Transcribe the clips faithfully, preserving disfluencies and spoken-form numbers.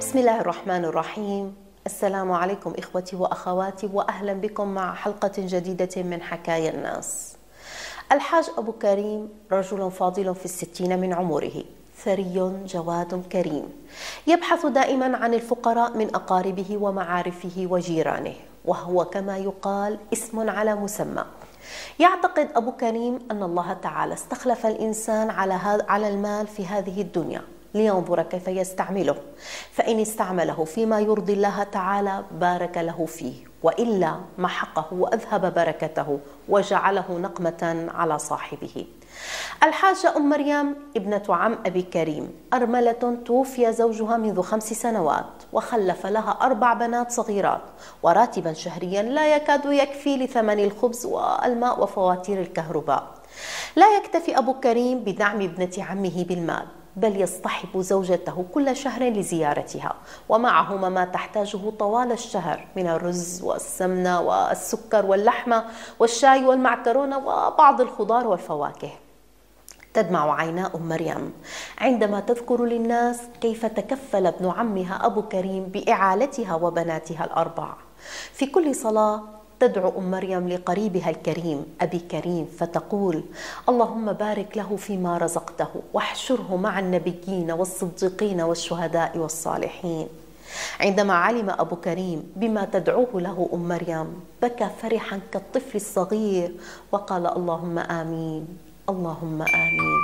بسم الله الرحمن الرحيم. السلام عليكم إخوتي وأخواتي، وأهلا بكم مع حلقة جديدة من حكايا الناس. الحاج أبو كريم رجل فاضل في الستين من عمره، ثري جواد كريم، يبحث دائما عن الفقراء من أقاربه ومعارفه وجيرانه، وهو كما يقال اسم على مسمى. يعتقد أبو كريم أن الله تعالى استخلف الإنسان على على المال في هذه الدنيا لينظر كيف يستعمله، فإن استعمله فيما يرضي الله تعالى بارك له فيه، وإلا محقه وأذهب بركته وجعله نقمة على صاحبه. الحاجة أم مريم ابنة عم أبي كريم أرملة توفي زوجها منذ خمس سنوات، وخلف لها أربع بنات صغيرات، وراتبا شهريا لا يكاد يكفي لثمن الخبز والماء وفواتير الكهرباء. لا يكتفي أبو كريم بدعم ابنة عمه بالمال، بل يصطحب زوجته كل شهر لزيارتها، ومعهما ما تحتاجه طوال الشهر من الرز والسمنة والسكر واللحمة والشاي والمعكرونة وبعض الخضار والفواكه. تدمع عينا أم مريم عندما تذكر للناس كيف تكفل ابن عمها أبو كريم بإعالتها وبناتها الأربع. في كل صلاة تدعو أم مريم لقريبها الكريم أبي كريم فتقول: اللهم بارك له فيما رزقته واحشره مع النبيين والصديقين والشهداء والصالحين. عندما علم أبو كريم بما تدعوه له أم مريم بكى فرحا كالطفل الصغير وقال: اللهم آمين، اللهم آمين.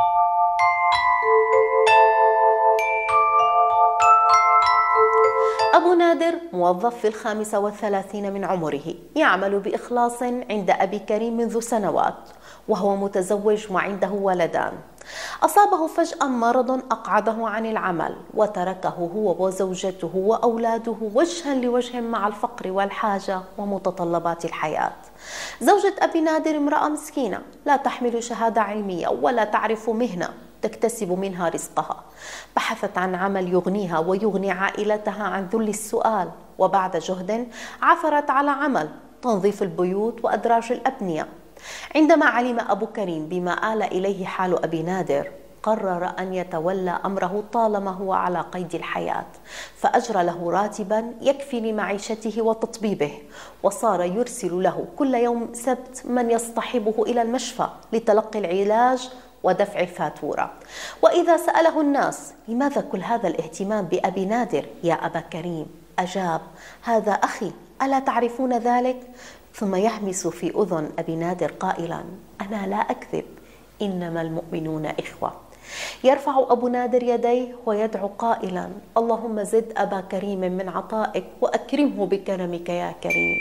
أبو نادر موظف في الخامسة والثلاثين من عمره، يعمل بإخلاص عند أبي كريم منذ سنوات، وهو متزوج وعنده ولدان. أصابه فجأة مرض أقعده عن العمل، وتركه هو وزوجته وأولاده وجها لوجه مع الفقر والحاجة ومتطلبات الحياة. زوجة أبي نادر امرأة مسكينة لا تحمل شهادة علمية ولا تعرف مهنة تكتسب منها رزقها. بحثت عن عمل يغنيها ويغني عائلتها عن ذل السؤال، وبعد جهد عثرت على عمل تنظيف البيوت وأدراج الأبنية. عندما علم أبو كريم بما آل إليه حال أبي نادر قرر أن يتولى أمره طالما هو على قيد الحياة، فأجرى له راتبا يكفي لمعيشته وتطبيبه، وصار يرسل له كل يوم سبت من يصطحبه إلى المشفى لتلقي العلاج ودفع الفاتورة. وإذا سأله الناس: لماذا كل هذا الاهتمام بأبي نادر يا أبا كريم؟ أجاب: هذا أخي، ألا تعرفون ذلك؟ ثم يهمس في أذن أبي نادر قائلا: أنا لا أكذب، إنما المؤمنون إخوة. يرفع أبو نادر يديه ويدعو قائلا: اللهم زد أبا كريم من عطائك وأكرمه بكرمك يا كريم.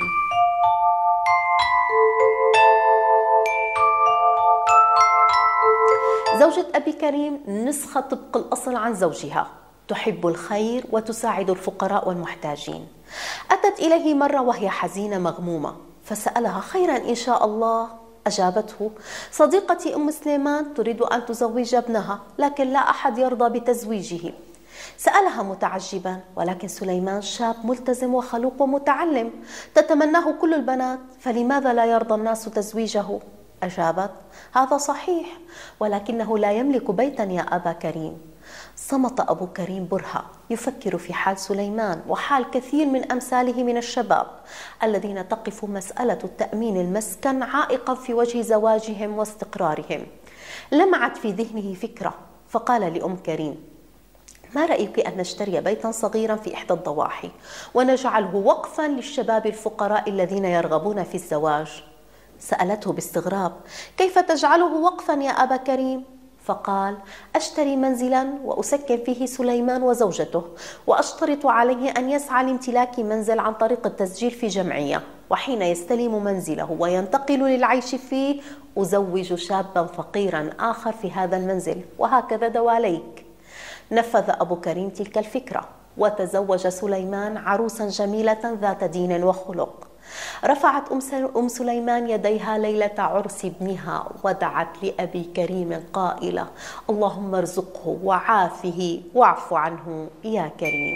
زوجة أبي كريم نسخة طبق الأصل عن زوجها، تحب الخير وتساعد الفقراء والمحتاجين. أتت إليه مرة وهي حزينة مغمومة، فسألها: خيرا إن شاء الله؟ أجابته: صديقتي أم سليمان تريد أن تزوج ابنها، لكن لا أحد يرضى بتزويجه. سألها متعجبا: ولكن سليمان شاب ملتزم وخلوق ومتعلم، تتمناه كل البنات، فلماذا لا يرضى الناس تزويجه؟ أجابت: هذا صحيح، ولكنه لا يملك بيتا يا أبا كريم. صمت أبو كريم برهة يفكر في حال سليمان وحال كثير من أمثاله من الشباب الذين تقف مسألة التأمين المسكن عائقا في وجه زواجهم واستقرارهم. لمعت في ذهنه فكرة، فقال لأم كريم: ما رأيك أن نشتري بيتا صغيرا في إحدى الضواحي ونجعله وقفا للشباب الفقراء الذين يرغبون في الزواج؟ سألته باستغراب: كيف تجعله وقفا يا أبا كريم؟ فقال: أشتري منزلا وأسكن فيه سليمان وزوجته، وأشترط عليه أن يسعى لامتلاك منزل عن طريق التسجيل في جمعية، وحين يستلم منزله وينتقل للعيش فيه أزوج شابا فقيرا آخر في هذا المنزل، وهكذا دواليك. نفذ أبو كريم تلك الفكرة، وتزوج سليمان عروسا جميلة ذات دين وخلق. رفعت أم سليمان يديها ليلة عرس ابنها ودعت لأبي كريم قائلة: اللهم ارزقه وعافه واعف عنه يا كريم.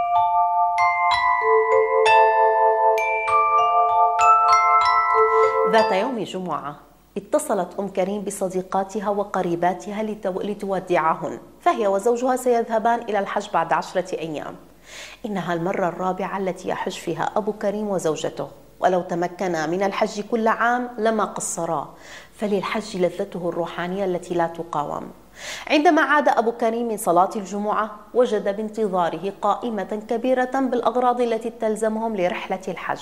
ذات يوم جمعة اتصلت أم كريم بصديقاتها وقريباتها لتودعهن، فهي وزوجها سيذهبان إلى الحج بعد عشرة أيام. إنها المرة الرابعة التي يحج فيها أبو كريم وزوجته، ولو تمكنا من الحج كل عام لما قصرا، فللحج لذته الروحانية التي لا تقاوم. عندما عاد أبو كريم من صلاة الجمعة وجد بانتظاره قائمة كبيرة بالأغراض التي تلزمهم لرحلة الحج.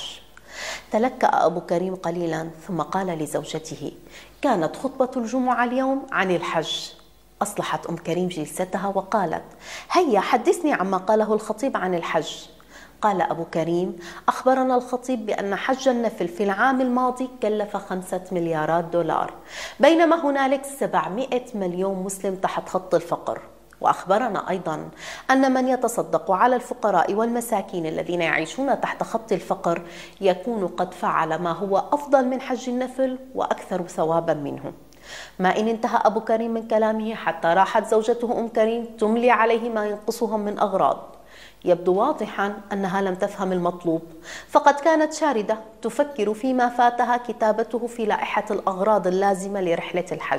تلكأ أبو كريم قليلا ثم قال لزوجته: كانت خطبة الجمعة اليوم عن الحج. أصلحت أم كريم جلستها وقالت: هيا حدثني عما قاله الخطيب عن الحج. قال أبو كريم: أخبرنا الخطيب بأن حج النفل في العام الماضي كلف خمسة مليارات دولار، بينما هنالك سبعمائة مليون مسلم تحت خط الفقر. وأخبرنا أيضا أن من يتصدق على الفقراء والمساكين الذين يعيشون تحت خط الفقر يكون قد فعل ما هو أفضل من حج النفل وأكثر ثوابا منه. ما إن انتهى أبو كريم من كلامه حتى راحت زوجته أم كريم تملي عليه ما ينقصهم من أغراض. يبدو واضحا أنها لم تفهم المطلوب، فقد كانت شاردة تفكر فيما فاتها كتابته في لائحة الأغراض اللازمة لرحلة الحج.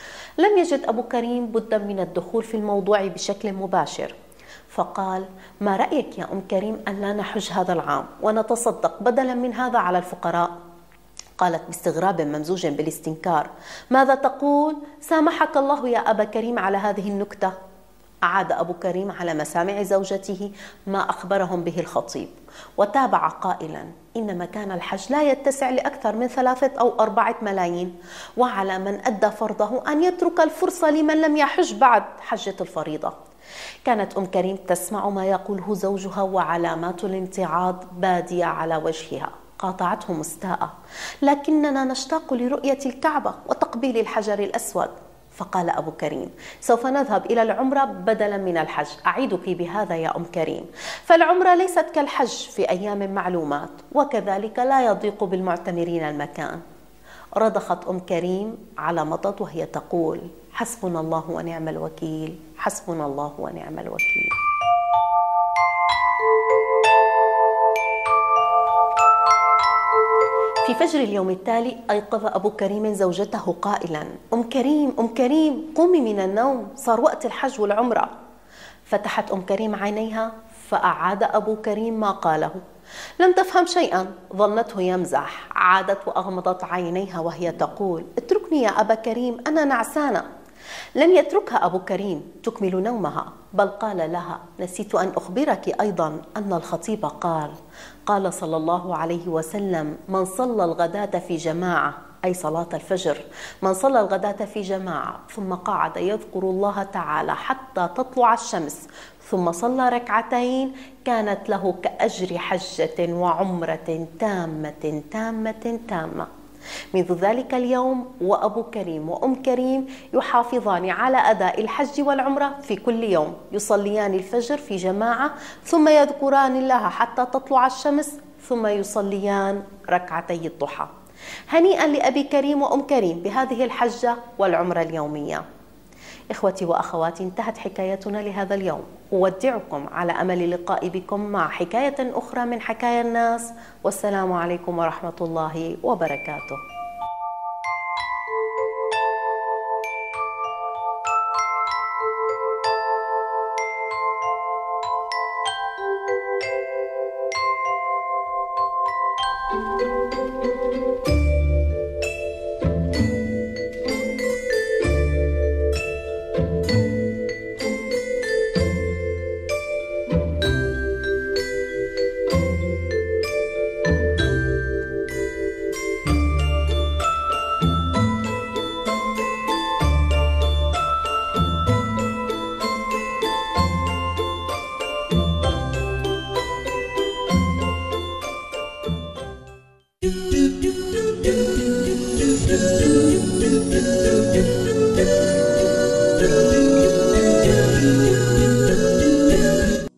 لم يجد أبو كريم بدا من الدخول في الموضوع بشكل مباشر، فقال: ما رأيك يا أم كريم أن لا نحج هذا العام ونتصدق بدلا من هذا على الفقراء؟ قالت باستغراب ممزوج بالاستنكار: ماذا تقول؟ سامحك الله يا أبا كريم على هذه النكتة. أعاد أبو كريم على مسامع زوجته ما أخبرهم به الخطيب، وتابع قائلا: إن مكان الحج لا يتسع لأكثر من ثلاثة أو أربعة ملايين، وعلى من أدى فرضه أن يترك الفرصة لمن لم يحج بعد حجة الفريضة. كانت أم كريم تسمع ما يقوله زوجها وعلامات الامتعاض بادية على وجهها. قاطعته مستاءة: لكننا نشتاق لرؤية الكعبة وتقبيل الحجر الأسود. فقال أبو كريم: سوف نذهب إلى العمرة بدلا من الحج، أعيدك بهذا يا أم كريم، فالعمرة ليست كالحج في أيام معلومات، وكذلك لا يضيق بالمعتمرين المكان. رضخت أم كريم على مضض وهي تقول: حسبنا الله ونعم الوكيل، حسبنا الله ونعم الوكيل. في فجر اليوم التالي أيقظ أبو كريم زوجته قائلا: أم كريم أم كريم قومي من النوم، صار وقت الحج والعمرة. فتحت أم كريم عينيها فأعاد أبو كريم ما قاله. لم تفهم شيئا، ظنته يمزح. عادت وأغمضت عينيها وهي تقول: اتركني يا أبا كريم أنا نعسانة. لم يتركها أبو كريم تكمل نومها، بل قال لها: نسيت أن أخبرك أيضا أن الخطيب قال قال صلى الله عليه وسلم: من صلى الغداة في جماعة، أي صلاة الفجر، من صلى الغداة في جماعة ثم قعد يذكر الله تعالى حتى تطلع الشمس ثم صلى ركعتين كانت له كأجر حجة وعمرة تامة تامة تامة. منذ ذلك اليوم وأبو كريم وأم كريم يحافظان على أداء الحج والعمرة في كل يوم، يصليان الفجر في جماعة ثم يذكران الله حتى تطلع الشمس ثم يصليان ركعتي الضحى. هنيئا لأبي كريم وأم كريم بهذه الحجة والعمرة اليومية. إخوتي وأخواتي، انتهت حكايتنا لهذا اليوم. أودعكم على أمل اللقاء بكم مع حكاية أخرى من حكايا الناس، والسلام عليكم ورحمة الله وبركاته.